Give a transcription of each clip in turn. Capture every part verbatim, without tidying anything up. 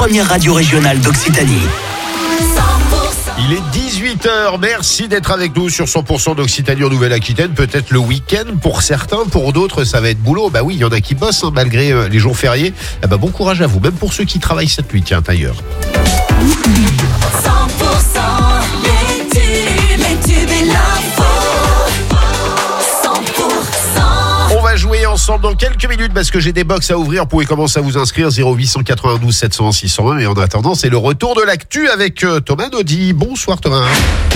première radio régionale d'Occitanie. Il est dix-huit heures, merci d'être avec nous sur cent pour cent d'Occitanie en Nouvelle-Aquitaine. Peut-être le week-end pour certains, pour d'autres ça va être boulot. Bah oui, il y en a qui bossent hein, malgré euh, les jours fériés. Eh bah, bon courage à vous, même pour ceux qui travaillent cette nuit, tiens, ailleurs. cent pour cent les tubes, les tubes et l'info. cent pour cent. On va jouer ensemble dans quelques minutes parce que j'ai des box à ouvrir. Vous pouvez commencer à vous inscrire zéro huit cent quatre-vingt-douze sept cent un six cent un. Et en attendant, c'est le retour de l'actu avec euh, Thomas Naudy. Bonsoir Thomas.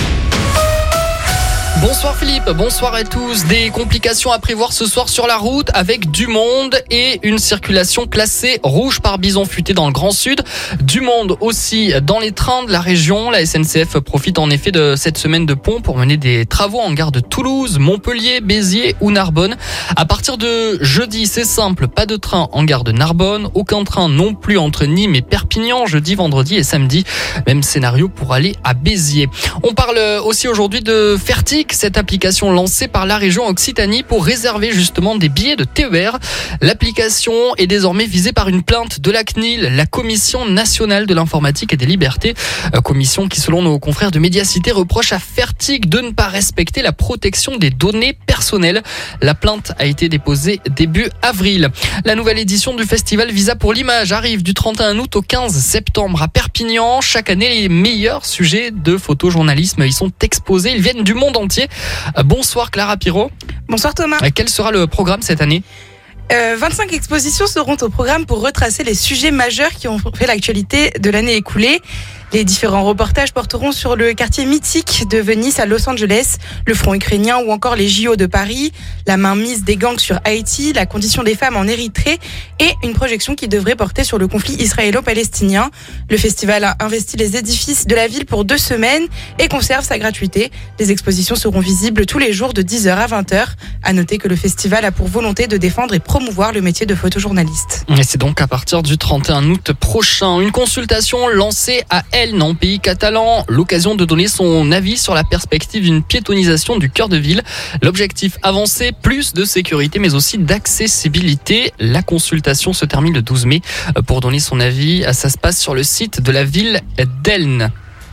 Bonsoir Philippe, bonsoir à tous. Des complications à prévoir ce soir sur la route avec du monde et une circulation classée rouge par bison futé dans le Grand Sud. Du monde aussi dans les trains de la région. La S N C F profite en effet de cette semaine de pont pour mener des travaux en gare de Toulouse, Montpellier, Béziers ou Narbonne. À partir de jeudi, c'est simple, pas de train en gare de Narbonne, aucun train non plus entre Nîmes et Perpignan, jeudi, vendredi et samedi. Même scénario pour aller à Béziers. On parle aussi aujourd'hui de Fertic, cette application lancée par la région Occitanie pour réserver justement des billets de T E R. L'application est désormais visée par une plainte de la C N I L, la Commission nationale de l'informatique et des libertés. Commission qui, selon nos confrères de Médiacité, reproche à Fertic de ne pas respecter la protection des données personnelles. La plainte a été déposée début avril. La nouvelle édition du festival Visa pour l'image arrive du trente et un août au quinze septembre à Perpignan. Chaque année, les meilleurs sujets de photojournalisme y sont exposés. Ils viennent du monde entier. Bonsoir Clara Pirot. Bonsoir Thomas. Quel sera le programme cette année ? Euh, vingt-cinq expositions seront au programme pour retracer les sujets majeurs qui ont fait l'actualité de l'année écoulée. Les différents reportages porteront sur le quartier mythique de Venise à Los Angeles, le front ukrainien ou encore les J O de Paris, la mainmise des gangs sur Haïti, la condition des femmes en Érythrée et une projection qui devrait porter sur le conflit israélo-palestinien. Le festival a investi les édifices de la ville pour deux semaines et conserve sa gratuité. Les expositions seront visibles tous les jours de dix heures à vingt heures. À noter que le festival a pour volonté de défendre et promouvoir le métier de photojournaliste. Et c'est donc à partir du trente et un août prochain. Une consultation lancée à Elne, en pays catalan, l'occasion de donner son avis sur la perspective d'une piétonisation du cœur de ville. L'objectif avancé, plus de sécurité mais aussi d'accessibilité. La consultation se termine le douze mai. Pour donner son avis, ça se passe sur le site de la ville d'Elne.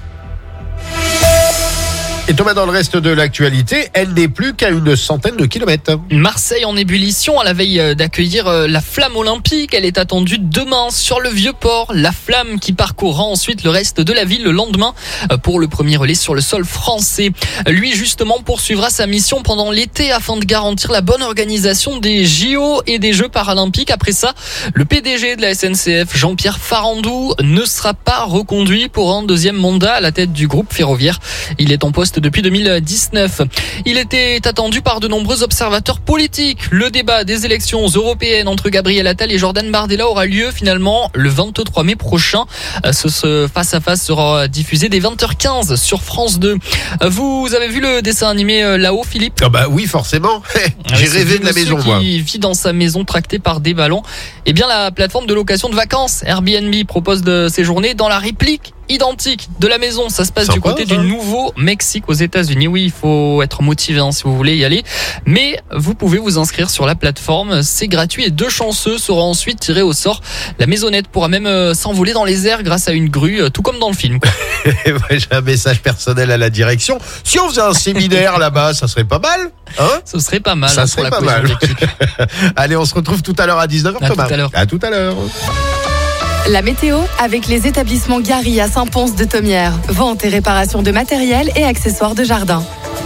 Et Thomas, dans le reste de l'actualité, elle n'est plus qu'à une centaine de kilomètres. Marseille en ébullition à la veille d'accueillir la flamme olympique. Elle est attendue demain sur le Vieux-Port. La flamme qui parcourra ensuite le reste de la ville le lendemain pour le premier relais sur le sol français. Lui, justement, poursuivra sa mission pendant l'été afin de garantir la bonne organisation des J O et des Jeux paralympiques. Après ça, le P D G de la S N C F, Jean-Pierre Farandou, ne sera pas reconduit pour un deuxième mandat à la tête du groupe ferroviaire. Il est en poste depuis deux mille dix-neuf. Il était attendu par de nombreux observateurs politiques. Le débat des élections européennes entre Gabriel Attal et Jordan Bardella aura lieu finalement le vingt-trois mai prochain. Ce face-à-face sera diffusé dès vingt heures quinze sur France deux. Vous avez vu le dessin animé là-haut, Philippe ? Ah bah oui, forcément. J'ai rêvé de la maison, moi. Qui vit dans sa maison tractée par des ballons. Eh bien, la plateforme de location de vacances Airbnb propose de séjourner dans la réplique identique de la maison. Ça se passe Sympa, du côté ça. du Nouveau-Mexique aux États-Unis. Oui, il faut être motivé hein, si vous voulez y aller. Mais vous pouvez vous inscrire sur la plateforme. C'est gratuit et deux chanceux seront ensuite tirés au sort. La maisonnette pourra même euh, s'envoler dans les airs grâce à une grue, euh, tout comme dans le film. J'ai un message personnel à la direction. Si on faisait un séminaire là-bas, ça serait pas mal, hein ? Ce serait pas mal Ça hein, serait pour pas la cohésion mal. d'équipe. Allez, on se retrouve tout à l'heure à dix-neuf heures, À Thomas. tout à l'heure. À tout à l'heure. La météo avec les établissements Gary à Saint-Pons de Thomières. Vente et réparation de matériel et accessoires de jardin.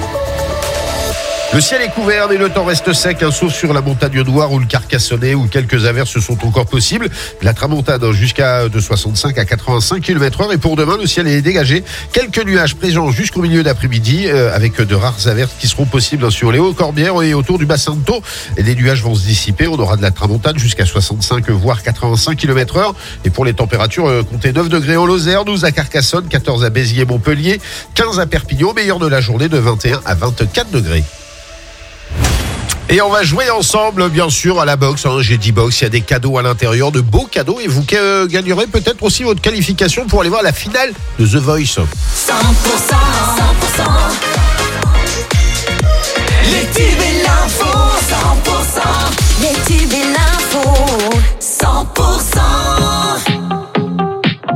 Le ciel est couvert mais le temps reste sec, hein, sauf sur la montagne Noire ou le Carcassonnet où quelques averses sont encore possibles. La tramontane hein, jusqu'à de soixante-cinq à quatre-vingt-cinq kilomètres heure et pour demain le ciel est dégagé. Quelques nuages présents jusqu'au milieu d'après-midi euh, avec de rares averses qui seront possibles hein, sur les Hauts-Corbières et autour du bassin de Thau. Et les nuages vont se dissiper, on aura de la tramontane jusqu'à soixante-cinq voire quatre-vingt-cinq kilomètres heure. Et pour les températures, euh, comptez neuf degrés en Lozère, douze à Carcassonne, quatorze à Béziers, Montpellier, quinze à Perpignan, meilleur de la journée de vingt et un à vingt-quatre degrés. Et on va jouer ensemble, bien sûr, à la boxe. Hein. J'ai dit boxe, il y a des cadeaux à l'intérieur, de beaux cadeaux. Et vous euh, gagnerez peut-être aussi votre qualification pour aller voir la finale de The Voice. cent pour cent, cent pour cent. Les tubes et l'info, cent pour cent. Les tubes et l'info, cent pour cent.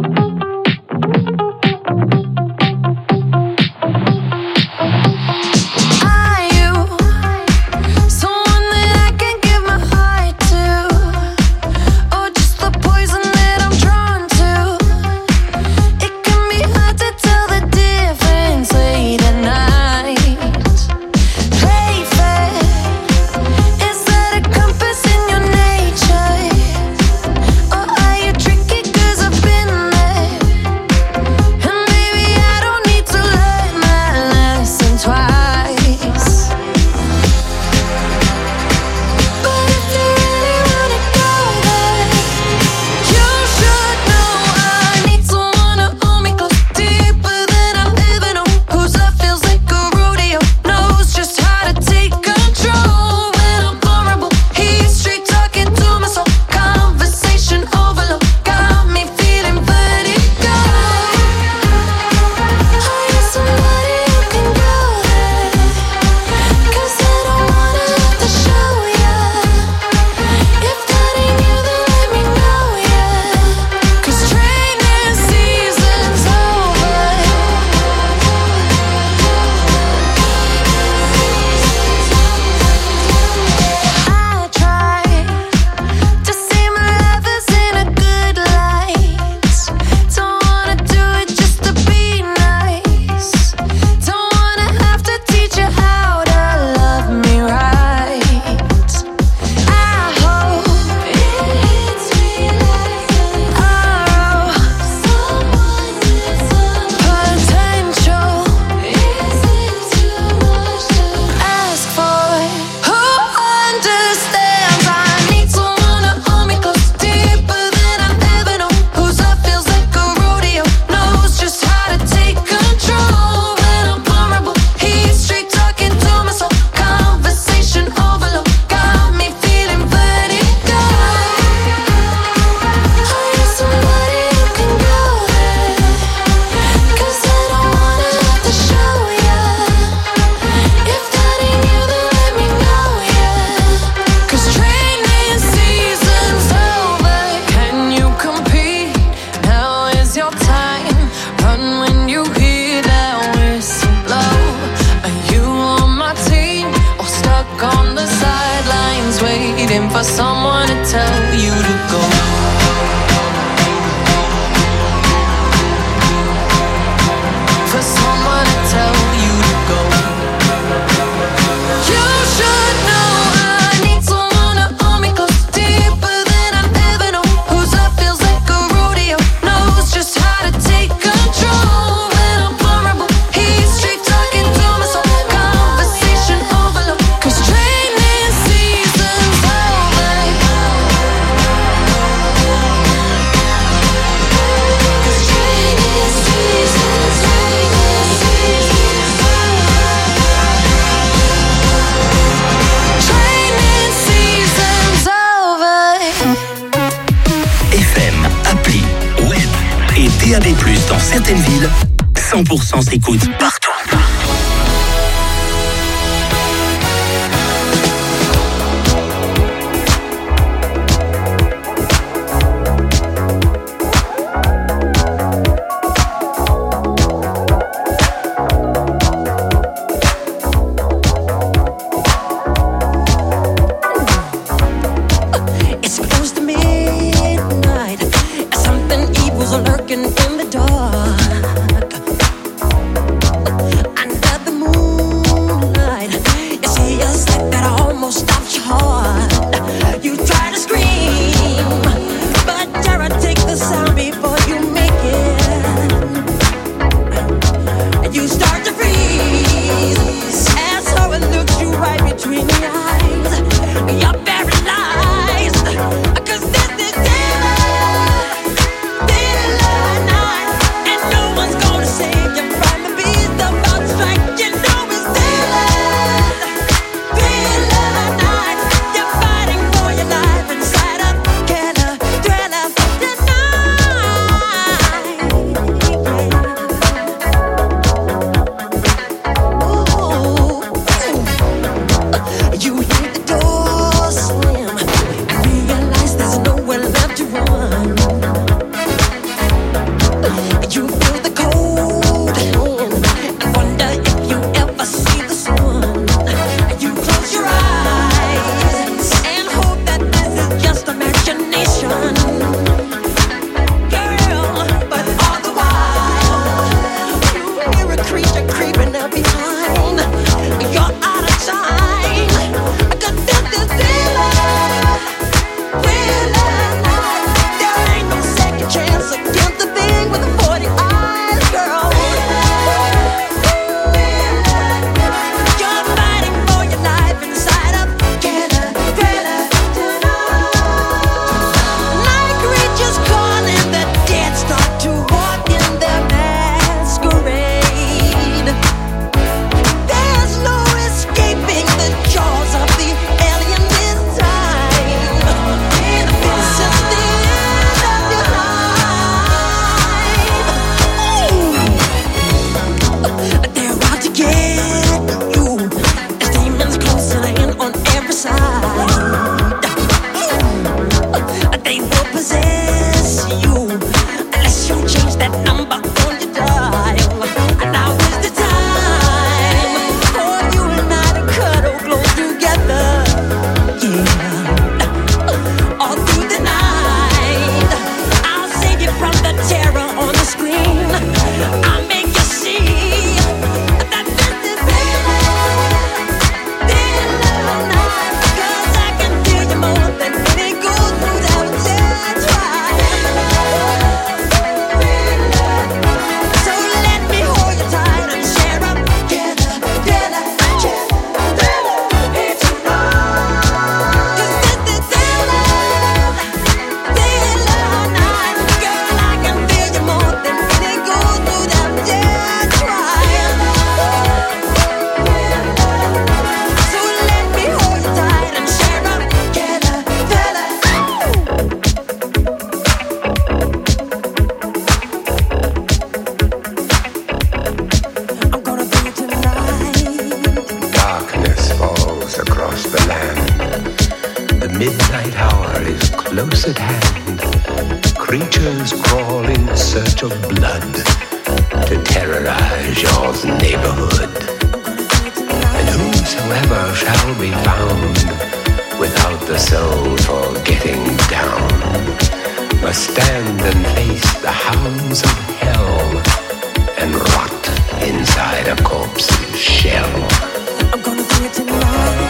is your time. Run when you hear that whistle blow. Are you on my team or stuck on the sidelines, waiting for someone to tell you to go? For someone to tell you to go. You should know I need someone to hold me close, deeper than I've ever known. Whose love feels like a rodeo, knows just how to take control. When I'm vulnerable, he's straight talking to my soul. Conversation overload, 'cause training season's over. 'Cause training season's over. Training season's over. F M, appli, web et D A B plus, dans certaines villes, cent pour cent s'écoute partout. It's close to midnight. Something evil's lurking in the dark. Under the moonlight, you see a sight that almost stops your heart. You try to scream, but terror takes the sound before you make it. You start to freeze as horror looks you right between the eyes. You're paralyzed, 'cause this is daylight, daylight night, and no one's gonna save you from the beast about to strike. You know it's daylight, daylight night. You're fighting for your life inside a killer thriller tonight. You hear the door slam and realize there's nowhere left to run. You feel the cold hand and wonder if you ever see the sun. You close your eyes and hope that this is just imagination, girl. But all the while, you hear a creature creeping up behind. You're out of time. I could feel this daylight, daylight night. There ain't no second chance against the thing with the forty eyes, girl. You're fighting for your life inside a killer thriller tonight. Night creatures calling, the dead start to walk in their masquerade. There's no escaping the jaws of the alien this time. This is the end of your life. Ooh. They're out to get you. As demons closing in on every side. Ooh. They will possess you unless you change that number on your dial. Now is the time for you and I to cuddle close together. Yeah. All through the night, I'll save you from the terror on the screen. I'll make you see that this is daylight, daylight night. 'Cause I can feel you more than any goes through that dead try. So let me hold you tight and share up together, together, together. It's tonight. 'Cause this is daylight, daylight night. Girl, I can feel you more than any goes through that dead try. So let me hold you tight and share up together, together. I'm gonna be tonight. Darkness falls across the land. The midnight hour is close at hand. Creatures crawl in search touch of blood to terrorize your neighborhood. And whosoever shall be found without the soul for getting down must stand and face the hounds of hell and rot inside a corpse's shell. I'm gonna do it tonight.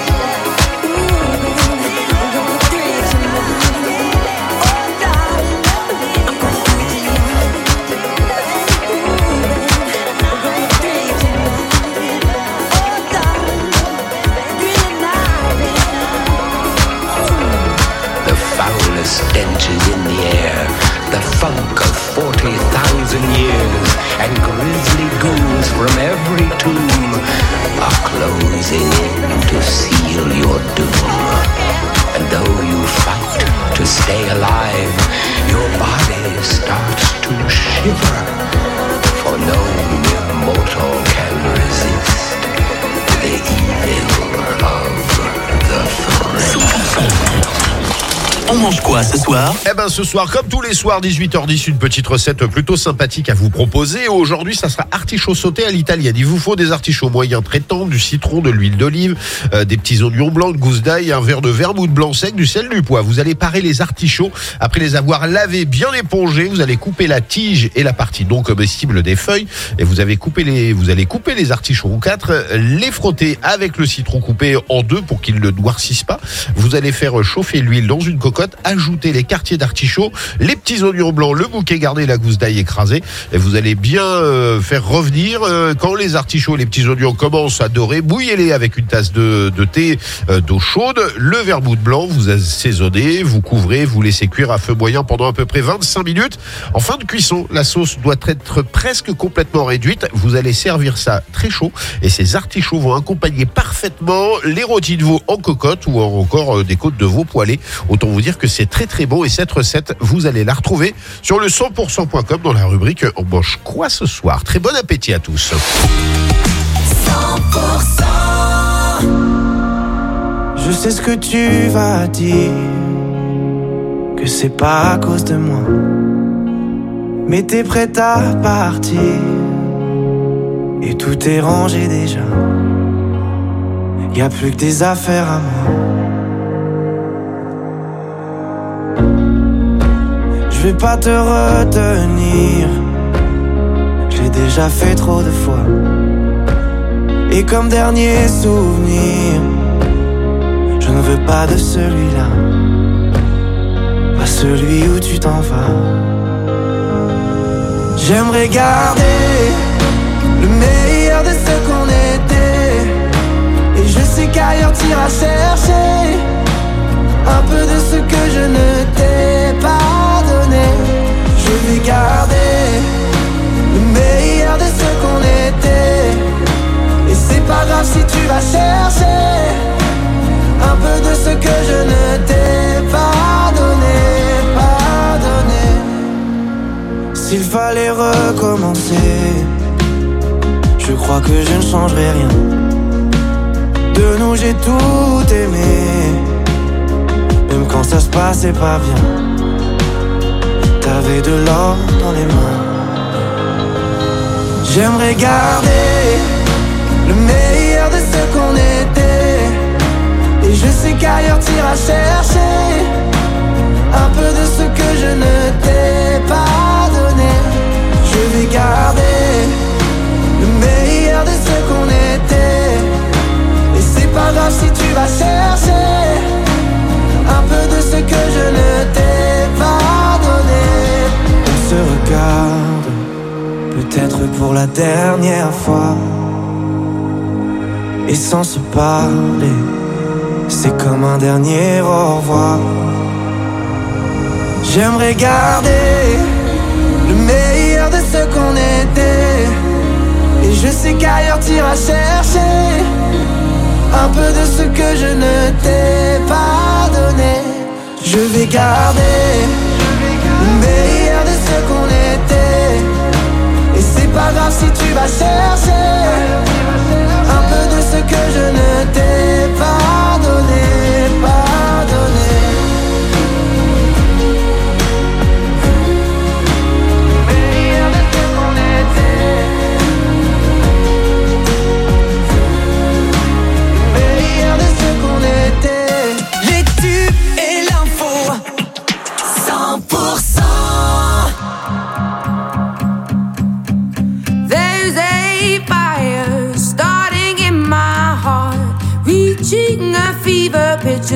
Stench is in the air, the funk of forty thousand years, and grisly ghouls from every tomb are closing in to seal your doom. And though you fight to stay alive, your body starts to shiver, for no mere mortal can resist the evil of the thrill. On mange quoi ce soir? Eh ben ce soir, comme tous les soirs, dix-huit heures dix, une petite recette plutôt sympathique à vous proposer. Aujourd'hui, ça sera artichaut sauté à l'italienne. Il vous faut des artichauts moyens très tendres, du citron, de l'huile d'olive, euh, des petits oignons blancs, de gousse d'ail, un verre de vermouth blanc sec, du sel, du poivre. Vous allez parer les artichauts. Après les avoir lavés, bien épongés, vous allez couper la tige et la partie non comestible des feuilles. Et vous avez coupé les, vous allez couper les artichauts en quatre, les frotter avec le citron coupé en deux pour qu'ils ne noircissent pas. Vous allez faire chauffer l'huile dans une cocotte, ajouter les quartiers d'artichaut, les petits oignons blancs, le bouquet gardé, la gousse d'ail écrasée, et vous allez bien euh, faire revenir euh, quand les artichauts et les petits oignons commencent à dorer, bouillez-les avec une tasse de, de thé euh, d'eau chaude, le vermouth blanc, vous assaisonnez, vous couvrez, vous laissez cuire à feu moyen pendant à peu près vingt-cinq minutes. En fin de cuisson, la sauce doit être presque complètement réduite. Vous allez servir ça très chaud et ces artichauts vont accompagner parfaitement les rôtis de veau en cocotte ou encore euh, des côtes de veau poêlées. Autant vous dire que c'est très très bon et cette recette, vous allez la retrouver sur le cent pour cent point com dans la rubrique On mange quoi ce soir. Très bon appétit à tous. cent pour cent. Je sais ce que tu vas dire, que c'est pas à cause de moi, mais t'es prête à partir et tout est rangé déjà. Y a plus que des affaires à moi. Je vais pas te retenir, j'ai déjà fait trop de fois. Et comme dernier souvenir, je ne veux pas de celui-là, pas celui où tu t'en vas. J'aimerais garder le meilleur de ce qu'on était, et je sais qu'ailleurs t'iras chercher un peu de ce que je ne t'ai pas donné. Je vais garder le meilleur de ce qu'on était, et c'est pas grave si tu vas chercher un peu de ce que je ne t'ai pas donné, pas donné. S'il fallait recommencer, je crois que je ne changerai rien. De nous j'ai tout aimé, même quand ça se passait pas bien. T'avais de l'or dans les mains. J'aimerais garder le meilleur de ce qu'on était, et je sais qu'ailleurs t'iras chercher un peu de ce que je ne t'ai pas donné. Je vais garder le meilleur de ce qu'on était, et c'est pas grave si tu vas chercher un peu de ce que je ne t'ai pas donné. On se regarde, peut-être pour la dernière fois, et sans se parler, c'est comme un dernier au revoir. J'aimerais garder le meilleur de ce qu'on était, et je sais qu'ailleurs t'iras chercher un peu de ce que je ne t'ai pas donné. Je vais garder le meilleur de ce qu'on était, et c'est pas grave si tu vas chercher un peu de ce que je ne t'ai pas donné, pas donné.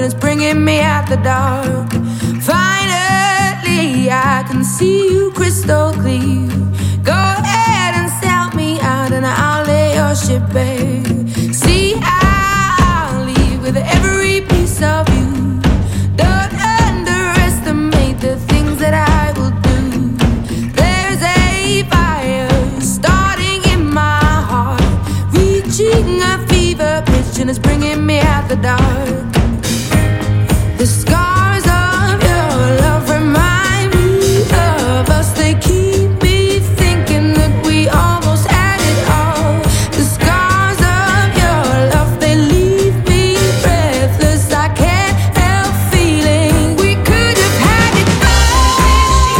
vision is bringing me out the dark. Finally, I can see you crystal clear. Go ahead and sell me out, and I'll lay your ship bare. See, I'll leave with every piece of you. Don't underestimate the things that I will do. There's a fire starting in my heart, reaching a fever pitch, and it's bringing me out the dark. The scars of your love remind me of us. They keep me thinking that we almost had it all. The scars of your love, they leave me breathless. I can't help feeling we could have had it all.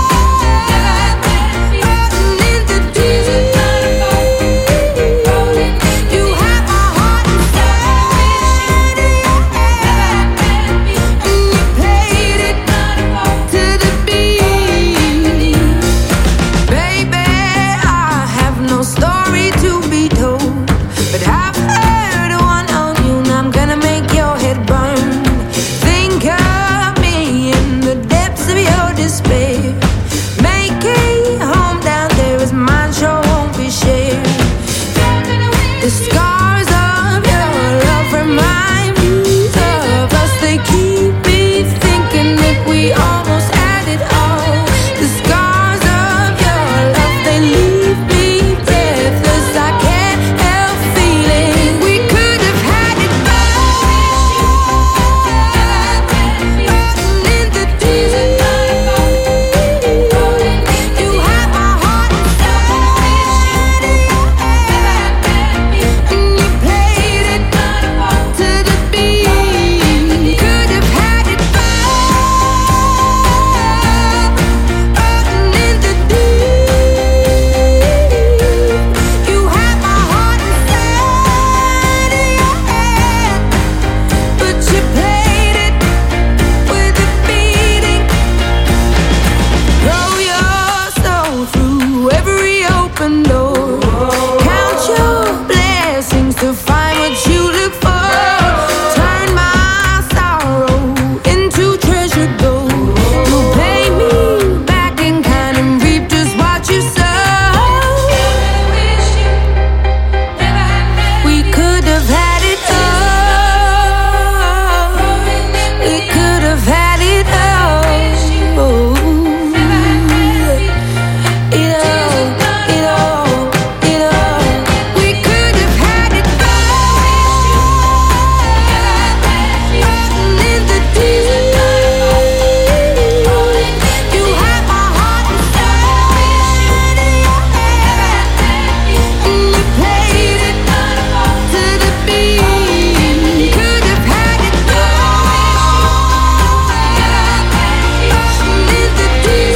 Rolling in the deep. You have my heart inside of your hand, and you played it to the beat. Baby, I have no story to be told, but I've heard one on you, and I'm gonna make your head burn. Think of me in the depths of your despair. Make a home down there as mine sure won't be shared. The scars of your love remind me of us. They keep me thinking that we almost had it all. The scars of your love, they leave me breathless. I can't help feeling we could have had it all. Rolling in the deep. You have my heart inside of your hand, and you played it to the beat. Could have had it all. Rolling in the deep. You have my heart inside of your hand, but you played it with a beating. Throw your soul through every open door. Count your blessings to find what you look for. Turn my sorrow into treasure gold. You'll pay me back in kind and reap just what you sow. We could have had it all. We could have had it all. It all, it all, it all. We could have had it all. Rolling in the deep. You have my heart inside of your hand, and you played it to the beat. Could have had it all. Rolling in the deep.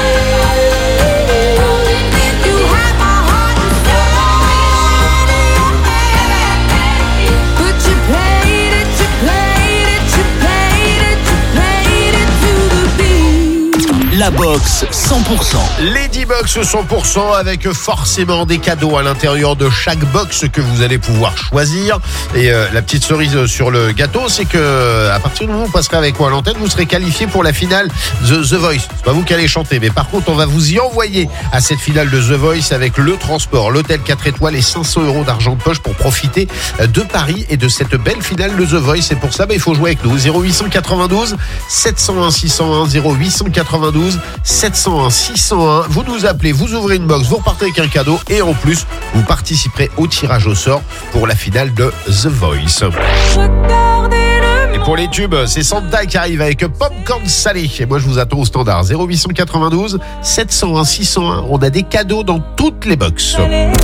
You have my heart inside of your hand, but you played it, you played it, you played it, you played it to the beat. La boxe cent pour cent. Lady Box cent pour cent avec forcément des cadeaux à l'intérieur de chaque box que vous allez pouvoir choisir. Et euh, la petite cerise sur le gâteau, c'est que à partir du moment où vous passerez avec moi à l'antenne, vous serez qualifié pour la finale de The Voice. C'est pas vous qui allez chanter, mais par contre, on va vous y envoyer à cette finale de The Voice avec le transport, l'hôtel quatre étoiles et cinq cents euros d'argent de poche pour profiter de Paris et de cette belle finale de The Voice. Et pour ça, bah, il faut jouer avec nous. zéro huit cent quatre-vingt-douze sept cent un six cent un, zéro huit cent quatre-vingt-douze sept cent un six cent un. Vous nous appelez, vous ouvrez une box, vous repartez avec un cadeau et en plus, vous participerez au tirage au sort pour la finale de The Voice. Et pour les tubes, c'est Santa qui arrive avec Popcorn Salé. Et moi, je vous attends au standard zéro huit cent quatre-vingt-douze sept cent un six cent un. On a des cadeaux dans toutes les box.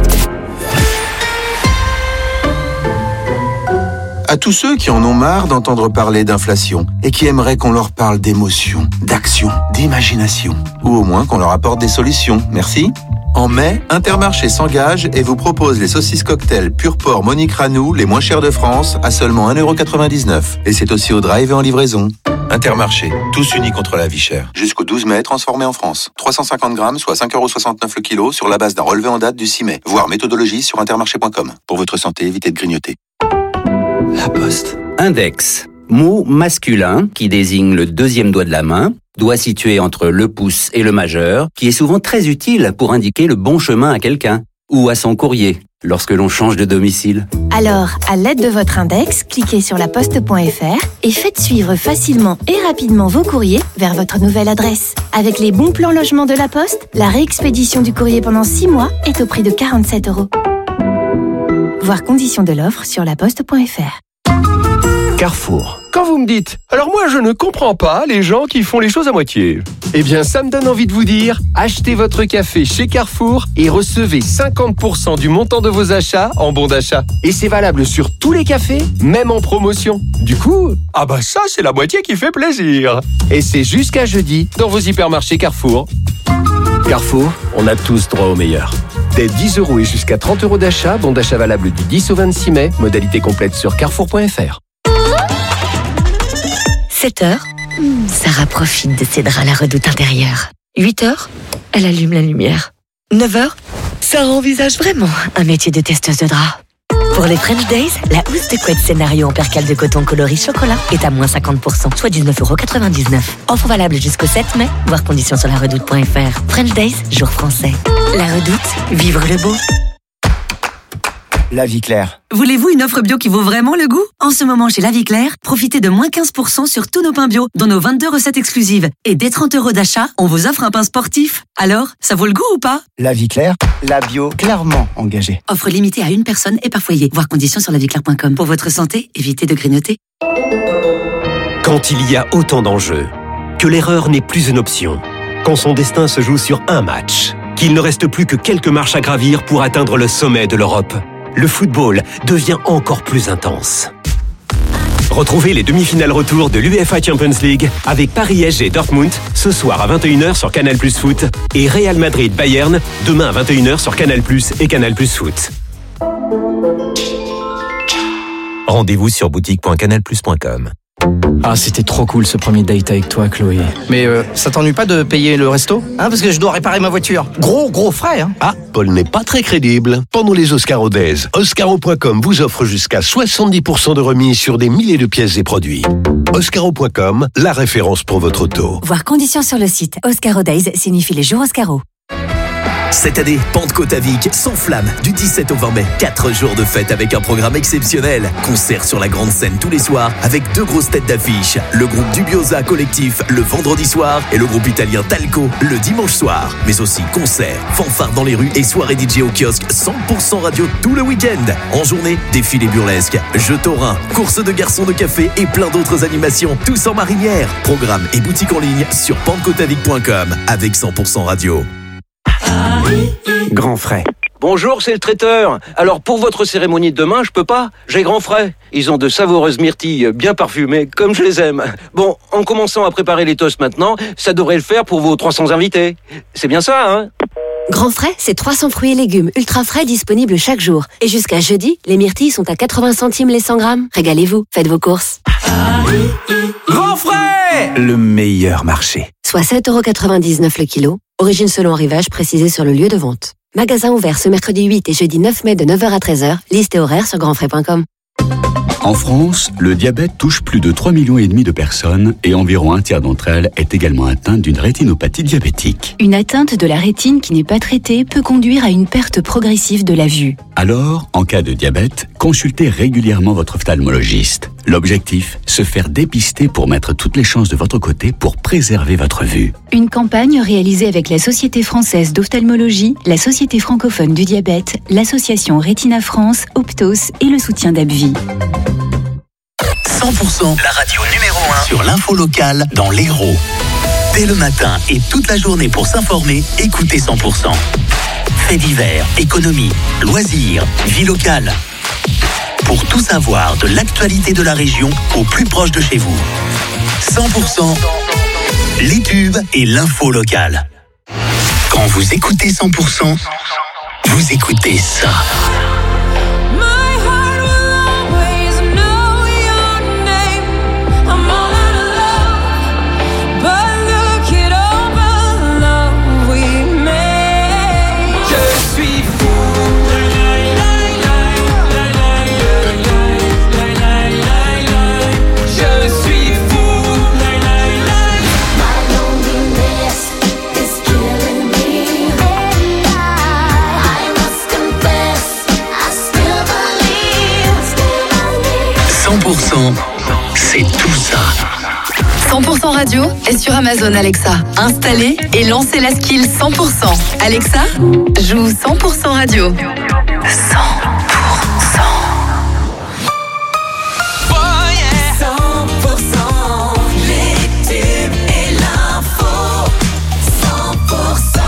À tous ceux qui en ont marre d'entendre parler d'inflation et qui aimeraient qu'on leur parle d'émotion, d'action, d'imagination, ou au moins qu'on leur apporte des solutions, merci. En mai, Intermarché s'engage et vous propose les saucisses cocktail pur porc Monique Ranou, les moins chères de France, à seulement un euro quatre-vingt-dix-neuf. Et c'est aussi au drive et en livraison. Intermarché, tous unis contre la vie chère. Jusqu'au douze mai, transformé en France. trois cent cinquante grammes, soit cinq euros soixante-neuf le kilo, sur la base d'un relevé en date du six mai. Voir méthodologie sur intermarché point com. Pour votre santé, évitez de grignoter. La Poste. Index. Mot masculin qui désigne le deuxième doigt de la main, doigt situé entre le pouce et le majeur, qui est souvent très utile pour indiquer le bon chemin à quelqu'un ou à son courrier lorsque l'on change de domicile. Alors, à l'aide de votre index, cliquez sur laposte point f r et faites suivre facilement et rapidement vos courriers vers votre nouvelle adresse. Avec les bons plans logement de la Poste, la réexpédition du courrier pendant six mois est au prix de quarante-sept euros. Voir conditions de l'offre sur laposte point f r. Carrefour. Quand vous me dites « Alors moi, je ne comprends pas les gens qui font les choses à moitié », eh bien, ça me donne envie de vous dire « Achetez votre café chez Carrefour et recevez cinquante pour cent du montant de vos achats en bon d'achat. Et c'est valable sur tous les cafés, même en promotion. Du coup, ah bah ça, c'est la moitié qui fait plaisir. Et c'est jusqu'à jeudi dans vos hypermarchés Carrefour. Carrefour, on a tous droit au meilleur. Dès dix euros et jusqu'à trente euros d'achat, bon d'achat valable du dix au vingt-six mai, modalité complète sur carrefour point f r. sept heures, Sarah profite de ses draps à la redoute intérieure. huit heures, elle allume la lumière. neuf heures, Sarah envisage vraiment un métier de testeuse de draps. Pour les French Days, la housse de couette scénario en percale de coton coloris chocolat est à moins cinquante pour cent, soit dix-neuf euros quatre-vingt-dix-neuf. Offre valable jusqu'au sept mai, voir conditions sur la redoute point f r. French Days, jour français. La redoute, vivre le beau. La Vie Claire. Voulez-vous une offre bio qui vaut vraiment le goût ? En ce moment, chez La Vie Claire, profitez de moins quinze pour cent sur tous nos pains bio, dont nos vingt-deux recettes exclusives. Et dès trente euros d'achat, on vous offre un pain sportif. Alors, ça vaut le goût ou pas ? La Vie Claire, la bio clairement engagée. Offre limitée à une personne et par foyer. Voir conditions sur la vie claire point com. Pour votre santé, évitez de grignoter. Quand il y a autant d'enjeux, que l'erreur n'est plus une option, quand son destin se joue sur un match, qu'il ne reste plus que quelques marches à gravir pour atteindre le sommet de l'Europe, le football devient encore plus intense. Retrouvez les demi-finales retour de l'UEFA Champions League avec Paris S G Dortmund ce soir à vingt et une heures sur Canal Plus Foot et Real Madrid Bayern demain à vingt et une heures sur Canal Plus et Canal Plus Foot. Rendez-vous sur boutique point canal plus point com. Ah, c'était trop cool ce premier date avec toi, Chloé. Mais euh, ça t'ennuie pas de payer le resto ? Hein, parce que je dois réparer ma voiture. Gros, gros frais, hein. Ah, Paul n'est pas très crédible. Pendant les Oscaro Days, Oscaro point com vous offre jusqu'à soixante-dix pour cent de remise sur des milliers de pièces et produits. Oscaro point com, la référence pour votre auto. Voir conditions sur le site. Oscaro Days signifie les jours Oscaro. Cette année, Pentecôte à Vic s'enflamme du dix-sept au vingt mai. Quatre jours de fête avec un programme exceptionnel. Concert sur la grande scène tous les soirs avec deux grosses têtes d'affiche. Le groupe Dubiosa Collectif le vendredi soir et le groupe italien Talco le dimanche soir. Mais aussi concerts, fanfares dans les rues et soirées D J au kiosque cent pour cent radio tout le week-end. En journée, défilés burlesques, jeux taurins, courses de garçons de café et plein d'autres animations, tous en marinière. Programme et boutique en ligne sur pentecôte à vic point com avec cent pour cent radio. Grand frais. Bonjour, c'est le traiteur. Alors pour votre cérémonie de demain, je peux pas. J'ai grand frais. Ils ont de savoureuses myrtilles bien parfumées, comme je les aime. Bon, en commençant à préparer les toasts maintenant, ça devrait le faire pour vos trois cents invités. C'est bien ça, hein ? Grand frais, c'est trois cents fruits et légumes ultra frais disponibles chaque jour. Et jusqu'à jeudi, les myrtilles sont à quatre-vingts centimes les cent grammes. Régalez-vous, faites vos courses. Grand frais ! Le meilleur marché. Soit sept euros quatre-vingt-dix-neuf le kilo. Origine selon arrivage précisée sur le lieu de vente. Magasin ouvert ce mercredi huit et jeudi neuf mai de neuf heures à treize heures. Liste et horaire sur grand frais point com. En France, le diabète touche plus de trois millions et demi de personnes et environ un tiers d'entre elles est également atteinte d'une rétinopathie diabétique. Une atteinte de la rétine qui n'est pas traitée peut conduire à une perte progressive de la vue. Alors, en cas de diabète, consultez régulièrement votre ophtalmologiste. L'objectif, se faire dépister pour mettre toutes les chances de votre côté pour préserver votre vue. Une campagne réalisée avec la Société française d'ophtalmologie, la Société francophone du diabète, l'association Rétina France, Optos et le soutien d'Abvi. cent pour cent, la radio numéro un sur l'info locale dans l'Hérault. Dès le matin et toute la journée pour s'informer, écoutez cent pour cent. Faits divers, économie, loisirs, vie locale. Pour tout savoir de l'actualité de la région au plus proche de chez vous. cent pour cent, les tubes et l'info locale. Quand vous écoutez cent pour cent, vous écoutez ça. Je pour cent, c'est tout ça. cent pour cent radio est sur Amazon Alexa. Installez et lancez la skill cent pour cent. Alexa, joue cent pour cent radio. cent pour cent. cent pour cent les tubes et l'info. cent pour cent.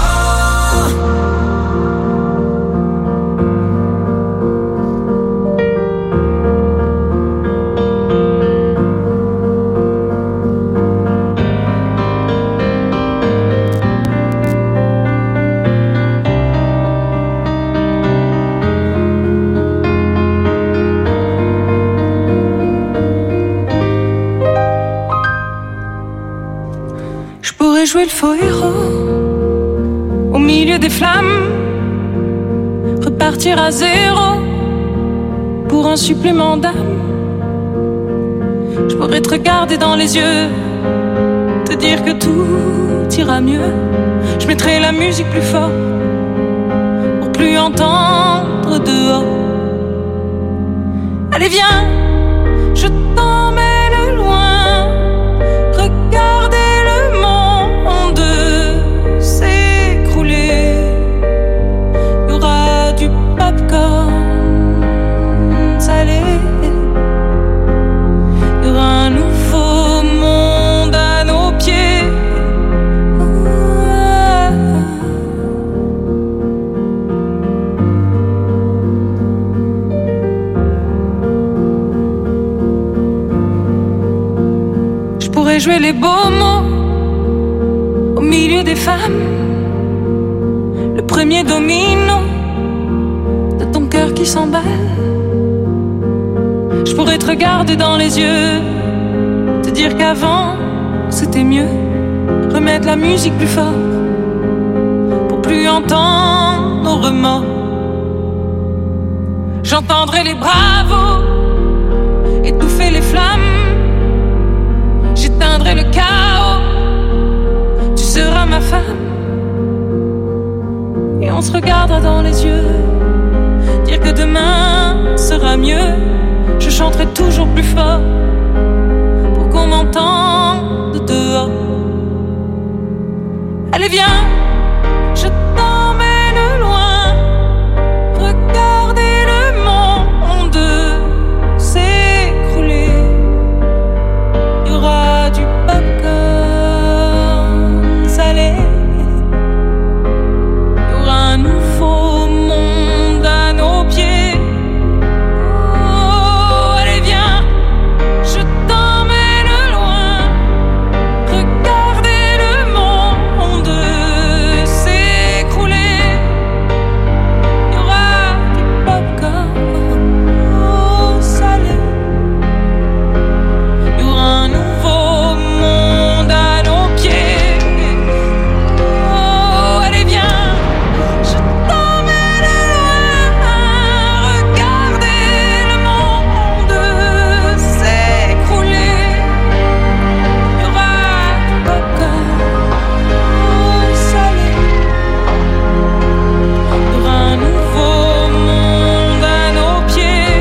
Je pourrais jouer le faux héros au milieu des flammes, repartir à zéro pour un supplément d'âme. Je pourrais te regarder dans les yeux, te dire que tout ira mieux. Je mettrai la musique plus fort pour plus entendre dehors. Allez viens, je t'emmène loin, regardez le monde s'écrouler. Il y aura du popcorn salé, il y aura un nouveau monde à nos pieds. Je pourrais jouer les beaux mots au milieu des femmes, le premier domino de ton cœur qui s'emballe. Je pourrais te regarder dans les yeux, te dire qu'avant c'était mieux, remettre la musique plus fort pour plus entendre nos remords. J'entendrai les bravos étouffer les flammes, j'éteindrai le chaos, tu seras ma femme. Et on se regardera dans les yeux, dire que demain sera mieux. Je chanterai toujours plus fort pour qu'on m'entende dehors. Allez viens, je t'emmène loin, regardez le monde s'écrouler. Il y aura du popcorn salé, il y aura un nouveau monde à nos pieds. Oh, allez viens, je t'emmène loin, regardez le monde s'écrouler. Il y aura du popcorn salé, il y aura un nouveau monde à nos pieds. Oh, allez viens, je t'emmène loin, regardez le monde s'écrouler. Il y aura du popcorn salé, il y aura un nouveau monde à nos pieds.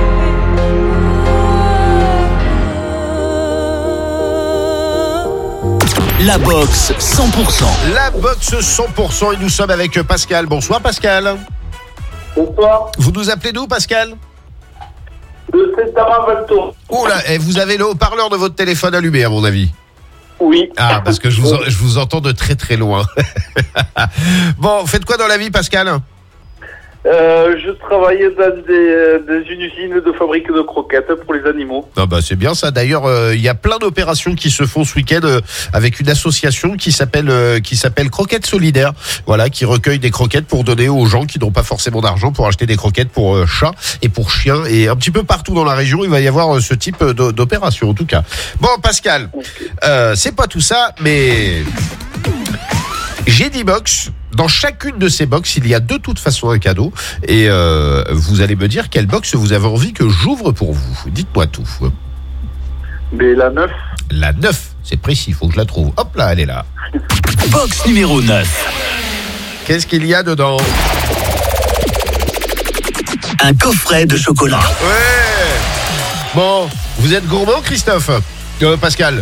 La boxe cent pour cent. La boxe cent pour cent et nous sommes avec Pascal. Bonsoir Pascal. Bonsoir. Vous nous appelez d'où Pascal? De Saint-Amand-Valtour. Oh là, et vous avez le haut-parleur de votre téléphone allumé à mon avis. Oui. Ah, parce que je vous, en- je vous entends de très très loin. Bon, faites quoi dans la vie Pascal? Euh, je travaillais dans, des, dans une usine de fabrique de croquettes pour les animaux. Ah bah c'est bien ça. D'ailleurs, euh, il y a plein d'opérations qui se font ce week-end euh, avec une association qui s'appelle euh, qui s'appelle Croquettes Solidaires. Voilà, qui recueille des croquettes pour donner aux gens qui n'ont pas forcément d'argent pour acheter des croquettes pour euh, chats et pour chiens et un petit peu partout dans la région. Il va y avoir euh, ce type euh, d'o- d'opération en tout cas. Bon Pascal, euh, c'est pas tout ça, mais j'ai dix box. Dans chacune de ces box, il y a de toute façon un cadeau. Et euh, vous allez me dire quelle box vous avez envie que j'ouvre pour vous. Dites-moi tout. Mais la neuf. La neuf, c'est précis, il faut que je la trouve. Hop là, elle est là. Box numéro neuf. Qu'est-ce qu'il y a dedans? Un coffret de chocolat. Ouais. Bon, vous êtes gourmand, Christophe euh, Pascal.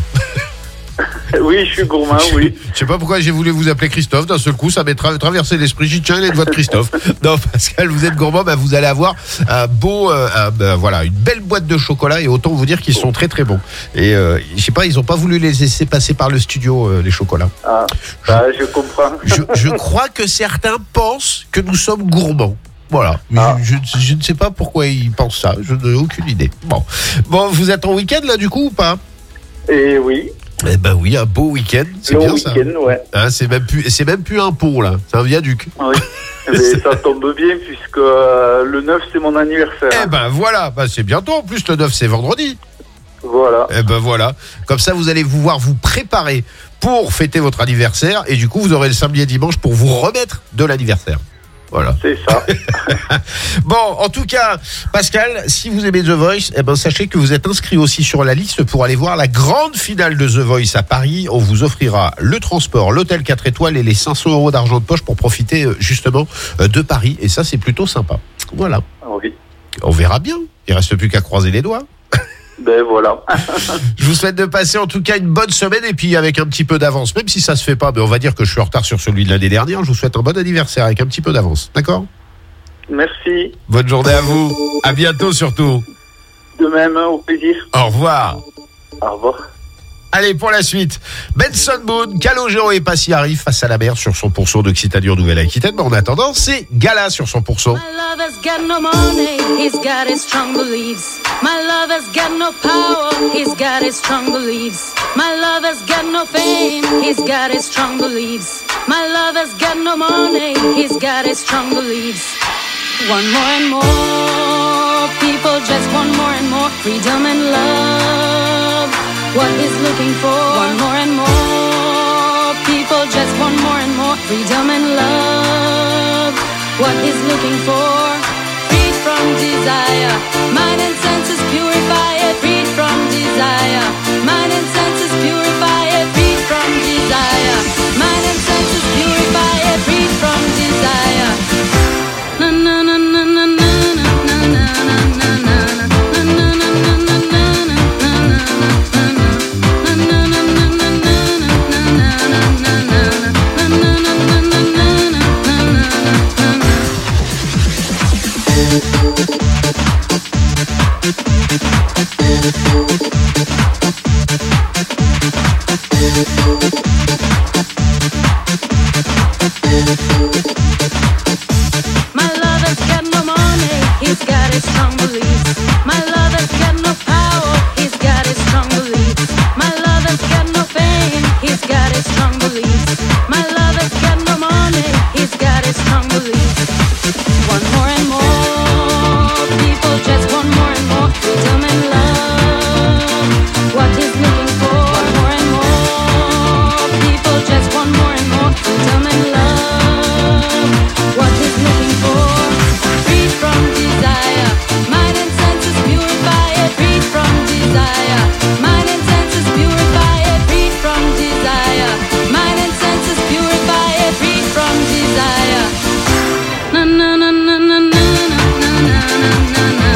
Oui, je suis gourmand, oui. Je sais pas pourquoi j'ai voulu vous appeler Christophe. D'un seul coup, ça m'est tra- traversé l'esprit. J'ai dit, tiens, elle est de votre Christophe. Non, Pascal, vous êtes gourmand, bah, vous allez avoir un beau, euh, un, bah, voilà, une belle boîte de chocolat et autant vous dire qu'ils sont très très bons. Et euh, je sais pas, ils ont pas voulu les laisser passer par le studio, euh, les chocolats. Ah, bah, je comprends. Je, je crois que certains pensent que nous sommes gourmands. Voilà. Ah. Je, je, je ne sais pas pourquoi ils pensent ça. Je n'ai aucune idée. Bon, bon, vous êtes en week-end là du coup ou pas? Eh oui. Eh ben oui, un beau week-end, c'est Long bien week-end, ça. Ouais. Hein, c'est même plus, c'est même plus un pont là, c'est un viaduc. Oui. Mais ça tombe bien puisque euh, le neuf c'est mon anniversaire. Eh ben voilà, bah, c'est bientôt. En plus le neuf c'est vendredi. Voilà. Eh ben voilà. Comme ça vous allez pouvoir vous préparer pour fêter votre anniversaire et du coup vous aurez le samedi et dimanche pour vous remettre de l'anniversaire. Voilà. C'est ça. Bon, en tout cas, Pascal, si vous aimez The Voice, eh ben, sachez que vous êtes inscrit aussi sur la liste pour aller voir la grande finale de The Voice à Paris. On vous offrira le transport, l'hôtel quatre étoiles et les cinq cents euros d'argent de poche pour profiter justement de Paris. Et ça, c'est plutôt sympa. Voilà. Oui. On verra bien. Il reste plus qu'à croiser les doigts. Ben voilà. Je vous souhaite de passer en tout cas une bonne semaine et puis avec un petit peu d'avance, même si ça se fait pas, mais on va dire que je suis en retard sur celui de l'année dernière. Je vous souhaite un bon anniversaire avec un petit peu d'avance, d'accord? Merci. Bonne journée à vous. À bientôt surtout. De même, au plaisir. Au revoir. Au revoir. Allez, pour la suite, Benson Boone, Calogero et Passy arrivent face à la mer sur cent pour cent d'Occitanie en Nouvelle-Aquitaine. Mais en attendant, c'est Gala sur cent pour cent. My love has got no money, he's got his strong beliefs. My love has got no power, he's got his strong beliefs. My love has got no fame, he's got his strong beliefs. My love has got no money, he's got his strong beliefs. One more and more, people just want more and more freedom and love. What he's looking for, one more and more, people just want more and more freedom and love. What he's looking for, freed from desire, mind and senses purify it, freed from desire, mind and senses purify it, freed from desire, mind and senses purify it, freed from desire. Na na na na na na na na na na na. My love has got no money, he's got his strong beliefs. My love has got no power, he's got his strong beliefs. My love has got no fame, he's got his strong beliefs. My love has got no money, he's got his strong beliefs. One more and more, people just want more and more freedom and love. What he's looking for, one more and more, people just want more and more freedom and love. What he's looking for, freed from desire, mind and senses purify it, freed from desire, mind and senses purify it, freed from desire, mind and senses purify it, freed from desire. Na na na na na na na na na na na.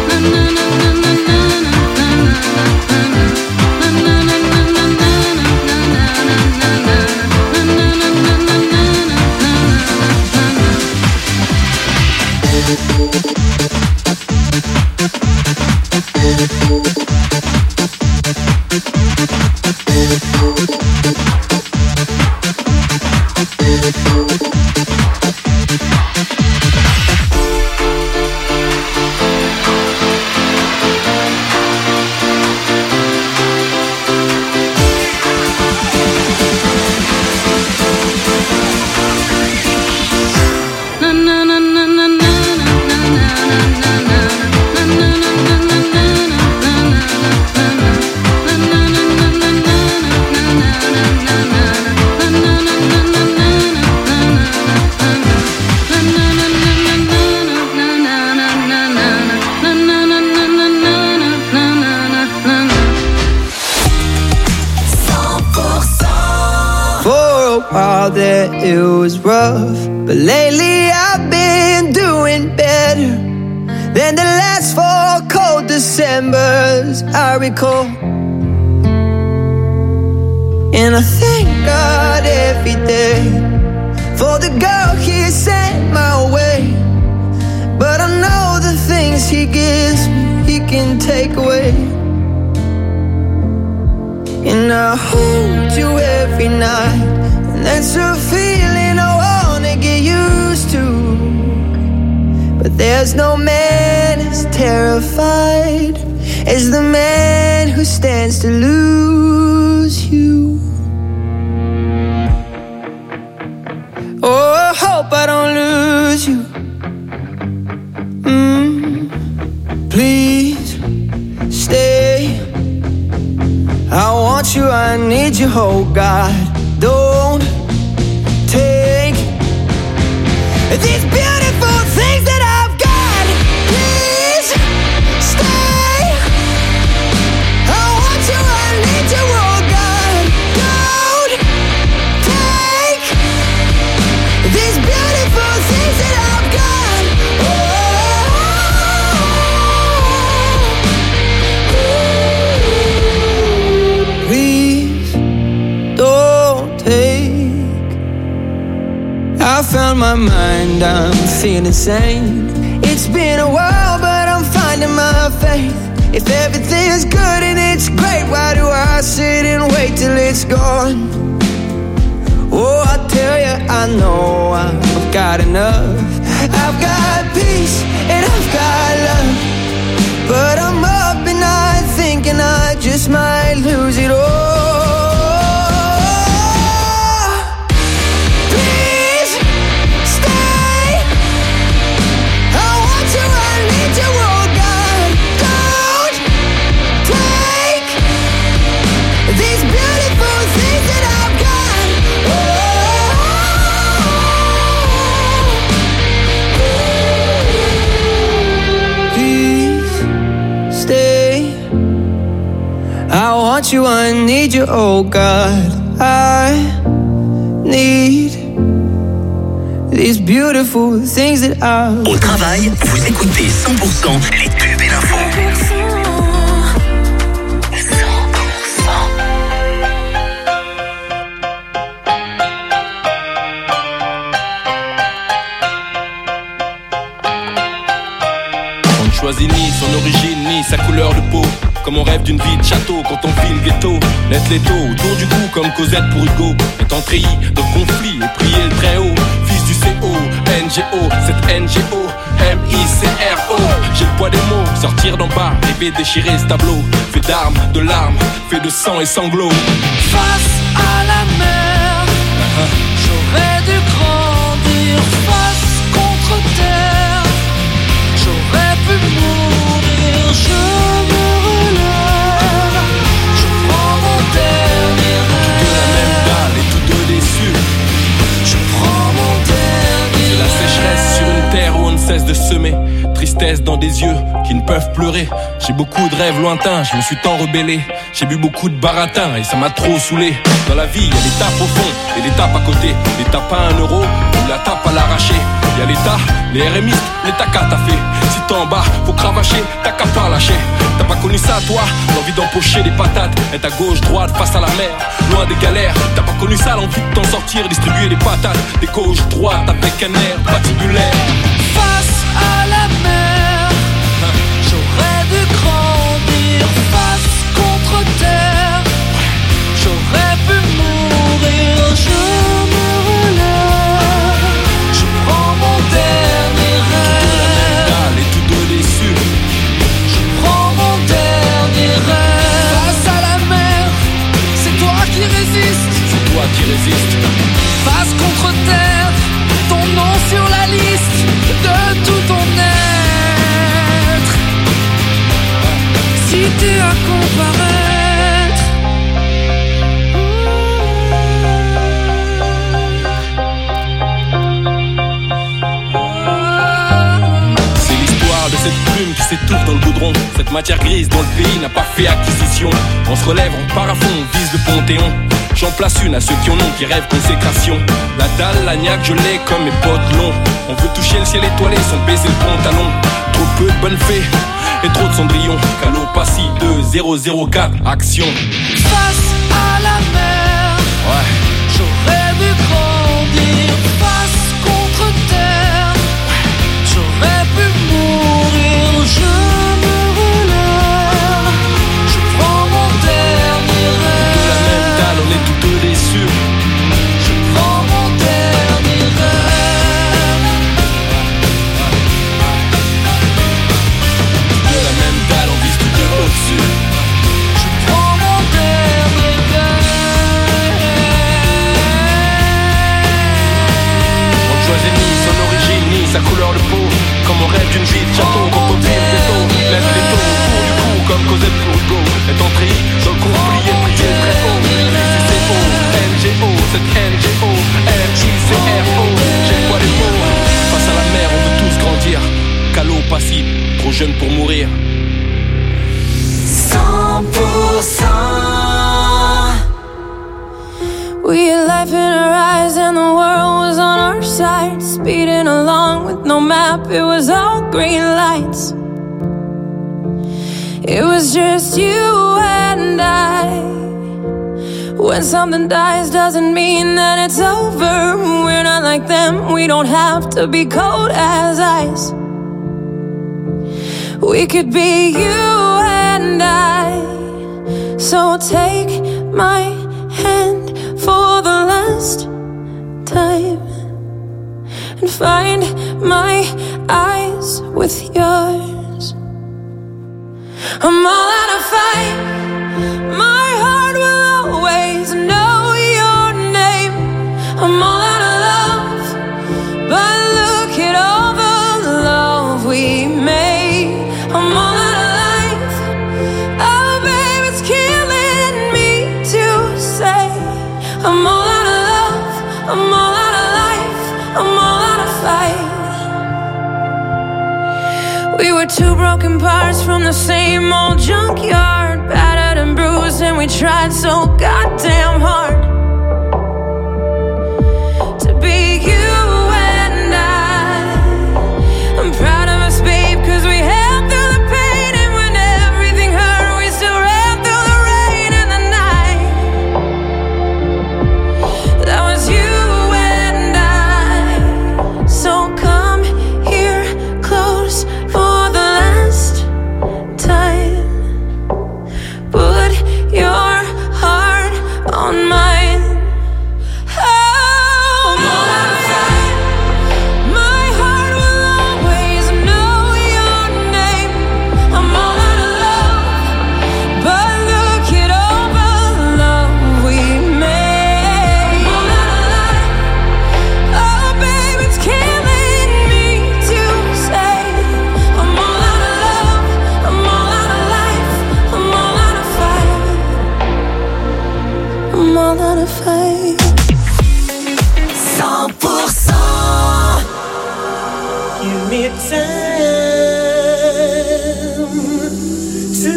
While there it was rough, but lately I've been doing better. than the last four cold Decembers I recall. And I thank God every day for the girl He sent my way. But I know the things He gives me, He can take away. And I hold you every night, and that's a feeling I wanna get used to. But there's no man as terrified as the man who stands to lose you. Oh, I hope I don't lose you. Mm, please stay. I want you, I need you, oh God. Don't take these beautiful things that I've got. Please stay. I want you, I need you, oh God. Don't take these beautiful things that I've got. Oh, please don't take. I found my mind, I'm feeling sane. It's been a while, but I'm finding my faith. If everything's good and it's great, why do I sit and wait till it's gone? Oh, I tell you, I know I've got enough. I've got peace and I've got love. But I'm up and I thinking I just might lose it all. Please stay. I want you, I need you, oh God. Don't take these beautiful things that I've got. Please stay. I want you, I need you, oh God. I need these beautiful things that I. Au travail, vous écoutez cent pour cent les tubes et l'info. On ne choisit ni son origine ni sa couleur de peau. Comme on rêve d'une vie de château quand on vit le ghetto. Net l'étau autour du cou comme Cosette pour Hugo. Étant treillis de conflit et prier le très haut. Fils du C O, N G O, cette N G O, M I C R O. J'ai le poids des mots, sortir d'en bas, rêver déchirer ce tableau. Fait d'armes, de larmes, fait de sang et sanglots. Face à la mer, j'aurais dû grandir. Face contre terre, j'aurais pu mourir. Je me relève, je prends mon dernier rêve. De la même dalle et tous deux déçus. Je prends mon dernier C'est la sécheresse sur une terre où on ne cesse de semer. Tristesse dans des yeux qui ne peuvent pleurer. J'ai beaucoup de rêves lointains, je me suis tant rebellé. J'ai bu beaucoup de baratin et ça m'a trop saoulé. Dans la vie, il y a l'étape au fond et l'étape à côté. L'étape à un euro ou la tape à l'arraché. Il y a l'état, les R M I, l'état qu'à t'as fait. Si t'es en bas, faut cravacher, t'as qu'à pas lâcher. T'as pas connu ça toi, l'envie d'empocher des patates. Être à gauche, droite, face à la mer, loin des galères. T'as pas connu ça, l'envie de t'en sortir, distribuer des patates. Des gauche, droite, avec un air patibulaire. Face à la mer, j'aurais dû grandir. Face contre terre, j'aurais pu mourir. Je me relève, je prends mon dernier rêve. Et tous deux déçus. Je prends mon dernier rêve. Face à la mer, c'est toi qui résistes. C'est toi qui résistes. Face contre terre, ton nom sur la liste de tout ton être. Si tu as comparaître, c'est l'histoire de cette plume qui s'étouffe dans le goudron. Cette matière grise dont le pays n'a pas fait acquisition. On se relève, on part à fond, on vise le Panthéon. J'en place une à ceux qui en ont, qui rêvent consécration. La dalle, la niaque, je l'ai comme mes potes longs. On veut toucher le ciel étoilé sans baiser le pantalon. Trop peu de bonnes fées et trop de cendrillon. Calopassi deux zéro zéro quatre, action. Face à la mer, Ouais. j'aurais dû grandir. Face contre terre, j'aurais pu mourir. Je me relève, je prends mon dernier rêve. De la même dalle, on est tous deux déçus. Je prends mon dernier rêve. De la même dalle, on vise tous deux au-dessus. Je prends mon dernier rêve. On ne choisit ni son origine, ni sa couleur de peau. Comme on rêve d'une vie de château, quand on vire des taux. Lève les taux autour du cou, comme Cosette pour Hugo. Est entré dans le conflit et prié très haut. Ici c'est O, N G O, c'est N G O, R I C R O. J'ai quoi les mots? Face à la mer, on veut tous grandir. Calot passible, trop jeune pour mourir. cent pour cent. We had life in our eyes and the world was on our side. Speeding along with no map, it was all green lights. It was just you and I. When something dies doesn't mean that it's over. We're not like them, we don't have to be cold as ice. We could be you and I. So take my hand for the last time and find my eyes with yours. I'm all out of fight. My heart will always know your name. I'm all out of love, but look at all the love we made. I'm all out of life. Oh, babe, it's killing me to say. I'm all out of love. I'm all out of life. I'm all out of fight. We were two broken parts from the same old junkyard, battered and bruised, and we tried so goddamn hard to be you and I. I'm proud of us, babe, 'cause we held through the pain, and when everything hurt, we still ran through the rain and the night. That was you and I. So come here close for the last time. Put your heart on mine. Oh, I'm all out of fight. My heart will always know your name. I'm all out of love, but look at all the love we made. I'm all out of life. Oh, babe, it's killing me to say. I'm all out of love. I'm all out of life. I'm all out of fight. I'm all out of fight. cent pour cent. Give me time to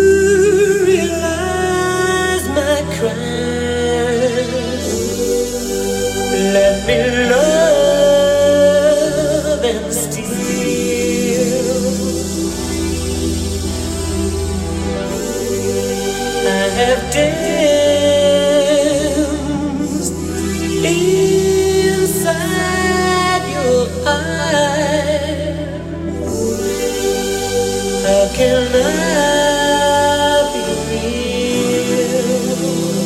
realize my crime. Let me love and steal. I have danced inside your eyes. How can I be real?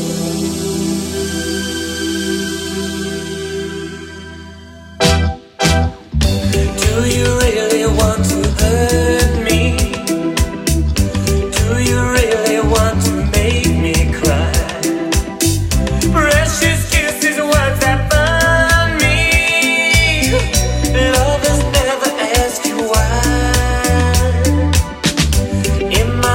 Do you really want to hurt me? Do you really want to make me cry? Precious kisses, words that burn me. Lovers never ask you why. In my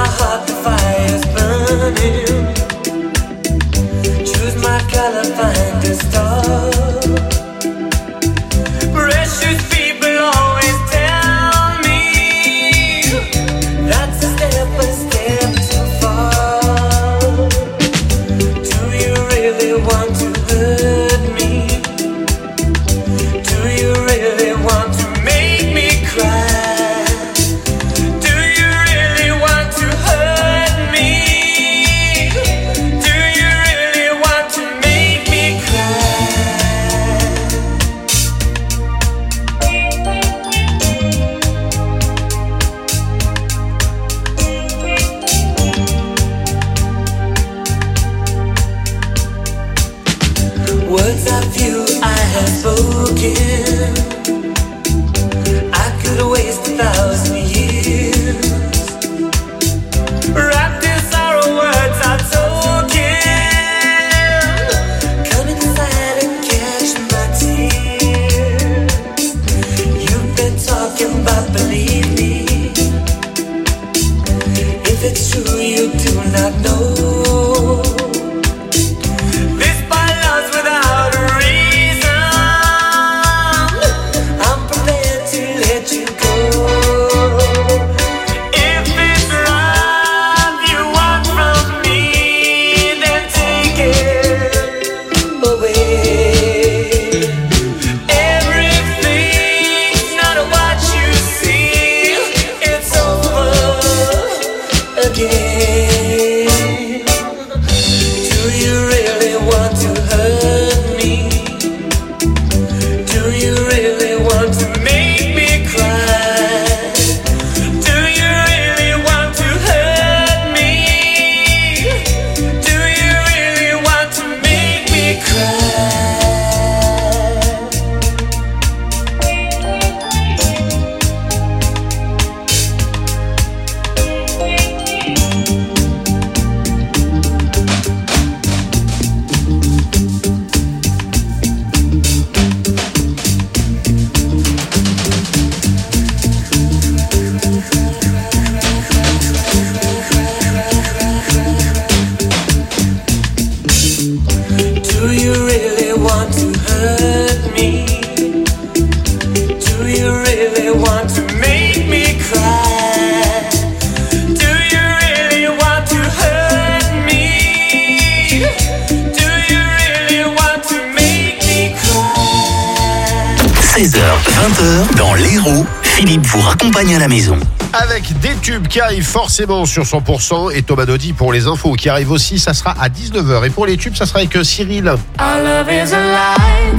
really want to make me cry? Do you really want to hurt me? Do you really want to make me cry? seize heures, vingt heures, dans l'Hérault, Philippe vous raccompagne à la maison. Avec des tubes qui arrivent forcément sur cent pour cent et Thomas Dodi pour les infos qui arrivent aussi, ça sera à dix-neuf heures. Et pour les tubes, ça sera avec Cyril. Our love is alive.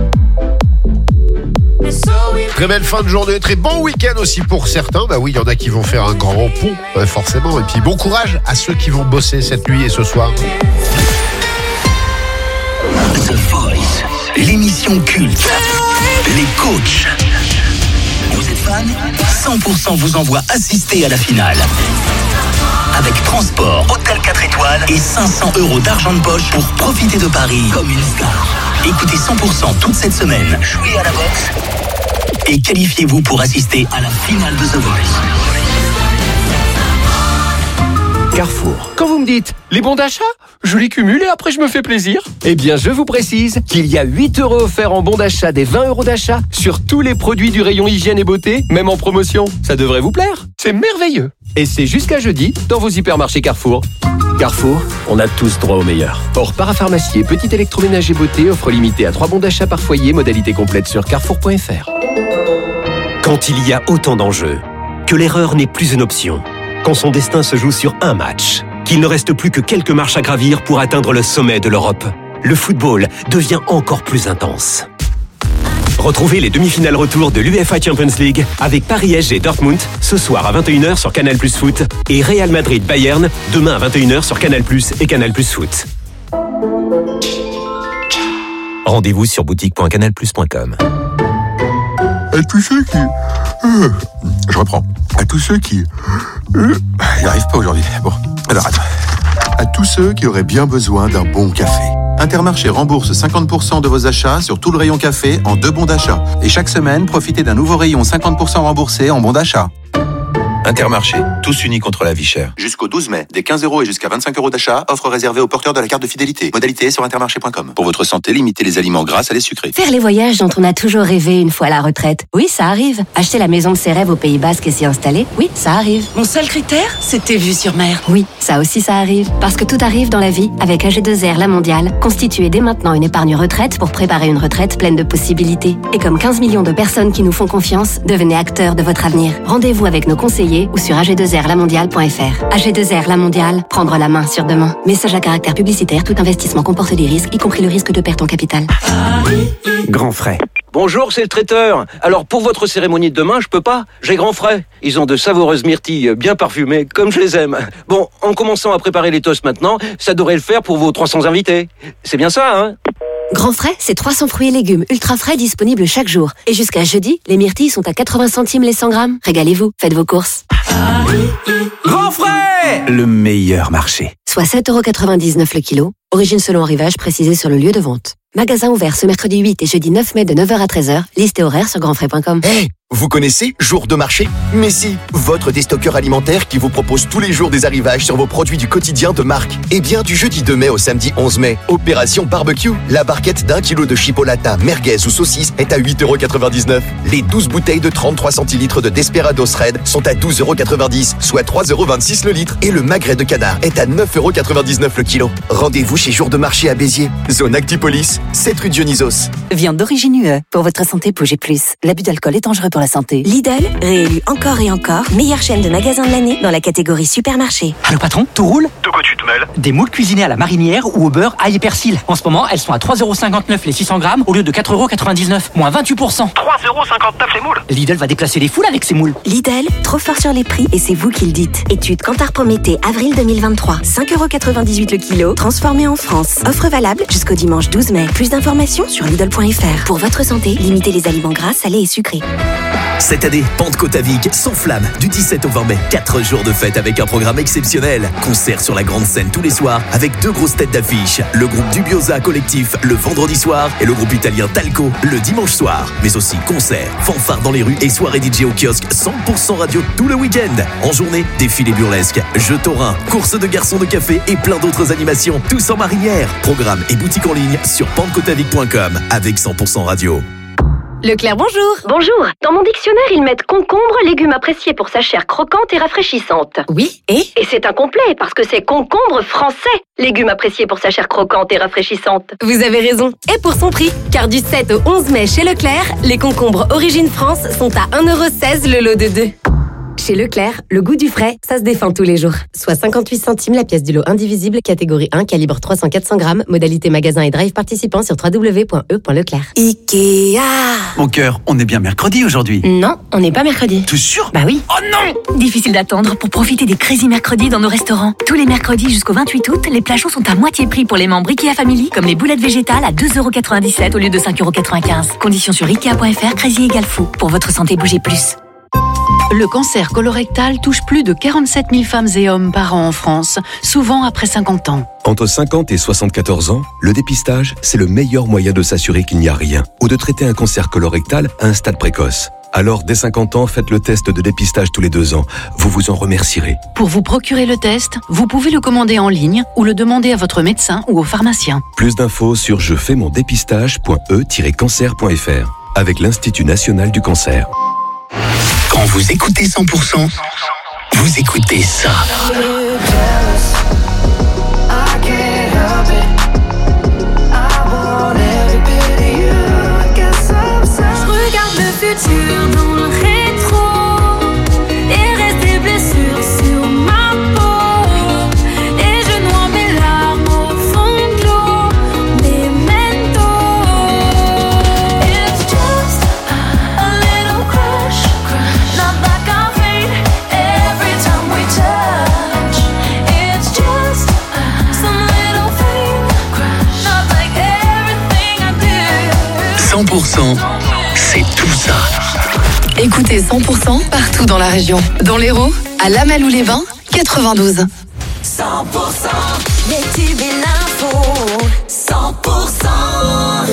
Très belle fin de journée, très bon week-end aussi pour certains. Bah oui, il y en a qui vont faire un grand pont, ouais, forcément. Et puis bon courage à ceux qui vont bosser cette nuit et ce soir. The Voice, l'émission culte. Les coachs. Vous êtes fan? cent pour cent vous envoie assister à la finale. Avec transport, hôtel quatre étoiles et cinq cents euros d'argent de poche pour profiter de Paris comme une star. Écoutez cent pour cent toute cette semaine, jouez à la boxe et qualifiez-vous pour assister à la finale de The Voice. Carrefour. Quand vous me dites les bons d'achat, je les cumule et après je me fais plaisir. Eh bien, je vous précise qu'il y a huit euros offerts en bons d'achat des vingt euros d'achat sur tous les produits du rayon hygiène et beauté, même en promotion. Ça devrait vous plaire. C'est merveilleux. Et c'est jusqu'à jeudi dans vos hypermarchés Carrefour. Carrefour, on a tous droit au meilleur. Or, parapharmacie et petit électroménager beauté offre limité à trois bons d'achat par foyer, modalité complète sur carrefour point f r. Quand il y a autant d'enjeux, que l'erreur n'est plus une option, quand son destin se joue sur un match, qu'il ne reste plus que quelques marches à gravir pour atteindre le sommet de l'Europe, le football devient encore plus intense. Retrouvez les demi-finales retour de l'UEFA Champions League avec Paris S G Dortmund ce soir à vingt et une heures sur Canal plus Foot et Real Madrid Bayern demain à vingt et une heures sur Canal plus et Canal plus Foot. Rendez-vous sur boutique point canal plus point com. À tous ceux qui... Euh, je reprends. À tous ceux qui... Euh, il n'arrive pas aujourd'hui. Bon, alors attends. À tous ceux qui auraient bien besoin d'un bon café. Intermarché rembourse cinquante pour cent de vos achats sur tout le rayon café en deux bons d'achat. Et chaque semaine, profitez d'un nouveau rayon cinquante pour cent remboursé en bons d'achat. Intermarché, tous unis contre la vie chère. Jusqu'au douze mai, des quinze euros et jusqu'à vingt-cinq euros d'achat, offre réservée aux porteurs de la carte de fidélité. Modalité sur intermarché point com. Pour votre santé, limitez les aliments gras à les sucrés. Faire les voyages dont on a toujours rêvé une fois à la retraite. Oui, ça arrive. Acheter la maison de ses rêves au Pays Basque et s'y installer. Oui, ça arrive. Mon seul critère, c'était vue sur mer. Oui, ça aussi ça arrive. Parce que tout arrive dans la vie avec A G deux R La Mondiale. Constituez dès maintenant une épargne retraite pour préparer une retraite pleine de possibilités. Et comme quinze millions de personnes qui nous font confiance, devenez acteurs de votre avenir. Rendez-vous avec nos conseillers ou sur A G deux R la mondiale point f r. A G deux R La Mondiale, prendre la main sur demain. Message à caractère publicitaire, tout investissement comporte des risques, y compris le risque de perte en capital. Grand frais. Bonjour, c'est le traiteur. Alors pour votre cérémonie de demain, je peux pas. J'ai grand frais. Ils ont de savoureuses myrtilles bien parfumées, comme je les aime. Bon, en commençant à préparer les toasts maintenant, ça devrait le faire pour vos trois cents invités. C'est bien ça, hein? Grand frais, c'est trois cents fruits et légumes ultra frais disponibles chaque jour. Et jusqu'à jeudi, les myrtilles sont à quatre-vingts centimes les cent grammes. Régalez-vous, faites vos courses. Grand frais! Le meilleur marché. Soit sept euros quatre-vingt-dix-neuf le kilo. Origine selon arrivage précisé sur le lieu de vente. Magasin ouvert ce mercredi huit et jeudi neuf mai de neuf heures à treize heures. Liste et horaire sur grand frais point com. Hey, vous connaissez Jour de marché? Mais si, votre déstockeur alimentaire qui vous propose tous les jours des arrivages sur vos produits du quotidien de marque. Eh bien, du jeudi deux mai au samedi onze mai, opération barbecue. La barquette d'un kilo de chipolata, merguez ou saucisse est à huit euros quatre-vingt-dix-neuf. Les douze bouteilles de trente-trois centilitres de Desperados Red sont à douze euros quatre-vingt-dix, soit trois euros vingt-six le litre. Et le magret de canard est à neuf euros quatre-vingt-dix-neuf le kilo. Rendez-vous chez Jour de marché à Béziers, zone Actipolis, sept rue Dionysos. Viande d'origine U E. Pour votre santé, bougez plus. L'abus d'alcool est dangereux pour la santé. Lidl, réélu encore et encore, meilleure chaîne de magasins de l'année dans la catégorie supermarché. Allô patron, tout roule? De quoi tu te mêles? Des moules cuisinées à la marinière ou au beurre, ail et persil. En ce moment, elles sont à trois euros cinquante-neuf les six cents grammes au lieu de quatre euros quatre-vingt-dix-neuf, moins vingt-huit pour cent. trois euros cinquante-neuf les moules? Lidl va déplacer les foules avec ses moules. Lidl, trop fort sur les prix et c'est vous qui le dites. Étude Kantar Prométhée, avril deux mille vingt-trois. cinq euros quatre-vingt-dix-huit le kilo, transformé en France. Offre valable jusqu'au dimanche douze mai. Plus d'informations sur Lidl point f r. Pour votre santé, limitez les aliments gras, salés et sucrés. Cette année, Pentecôte-à-Vic s'enflamme du dix-sept au vingt mai. Quatre jours de fête avec un programme exceptionnel. Concert sur la grande scène tous les soirs avec deux grosses têtes d'affiche. Le groupe Dubiosa Collectif le vendredi soir et le groupe italien Talco le dimanche soir. Mais aussi concerts, fanfares dans les rues et soirées D J au kiosque cent pour cent radio tout le week-end. En journée, défilés burlesques, jeux taurins, courses de garçons de café et plein d'autres animations. Tous en marinière. Programme et boutique en ligne sur pentecôte à vic point com avec cent pour cent radio. Leclerc, bonjour. Bonjour. Dans mon dictionnaire, ils mettent concombre, légume apprécié pour sa chair croquante et rafraîchissante. Oui, et Et c'est incomplet parce que c'est concombre français, légume apprécié pour sa chair croquante et rafraîchissante. vous avez raison. Et pour son prix, car du sept au onze mai chez Leclerc, les concombres Origine France sont à un euro seize le lot de deux. Chez Leclerc, le goût du frais, ça se défend tous les jours. Soit cinquante-huit centimes la pièce du lot indivisible, catégorie un, calibre trois cents à quatre cents grammes, modalité magasin et drive participant sur w w w point e point leclerc. Ikea. Mon cœur, on est bien mercredi aujourd'hui. Non, on n'est pas mercredi. T'es sûr? Bah oui. Oh non! Difficile d'attendre pour profiter des Crazy Mercredis dans nos restaurants. Tous les mercredis jusqu'au vingt-huit août, les plats chauds sont à moitié prix pour les membres Ikea Family, comme les boulettes végétales à deux euros quatre-vingt-dix-sept au lieu de cinq euros quatre-vingt-quinze. Conditions sur ikea point f r, Crazy égale fou. Pour votre santé, bougez plus. Le cancer colorectal touche plus de quarante-sept mille femmes et hommes par an en France, souvent après cinquante ans. Entre cinquante et soixante-quatorze ans, le dépistage, c'est le meilleur moyen de s'assurer qu'il n'y a rien ou de traiter un cancer colorectal à un stade précoce. Alors, dès cinquante ans, faites le test de dépistage tous les deux ans. Vous vous en remercierez. Pour vous procurer le test, vous pouvez le commander en ligne ou le demander à votre médecin ou au pharmacien. Plus d'infos sur je fais mon dépistage point e tiret cancer point f r avec l'Institut national du cancer. Quand vous écoutez cent pour cent, vous écoutez ça. Je regarde le futur dans le rétro et reste des blessures sur ma peau. Et je noie mes larmes au fond de l'eau. Memento. It's just a little crush, not like I fade every time we touch. It's just some little thing, not like everything I do. cent pour cent, c'est tout ça. Écoutez cent pour cent partout dans la région. Dans l'Hérault, à Lamalou-les-Bains, quatre-vingt-douze. cent pour cent, les tubes et l'info, cent pour cent.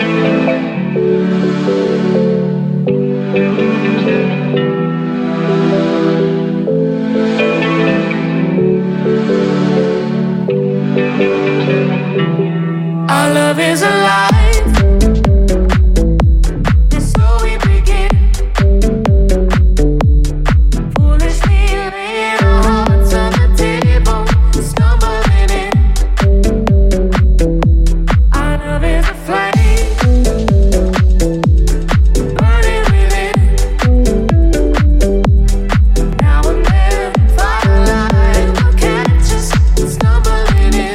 Our love is alive. So we begin. Foolishly laying our hearts on the table, stumbling in. Our love is a flame, burning within. Now and then, firelight will catch us stumbling in.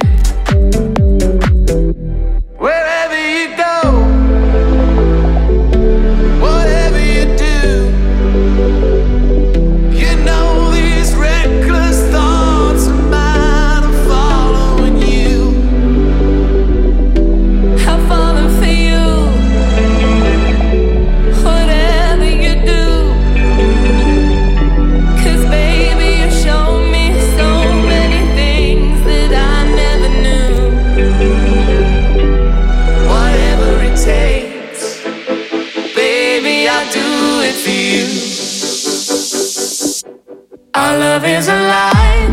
Wherever you go, whatever you do, you know these reckless thoughts of mine are following you. I'm falling for you, whatever you do. 'Cause baby, you show me so many things that I never knew. Whatever it takes, baby, I'll do it for you. Our love is alive.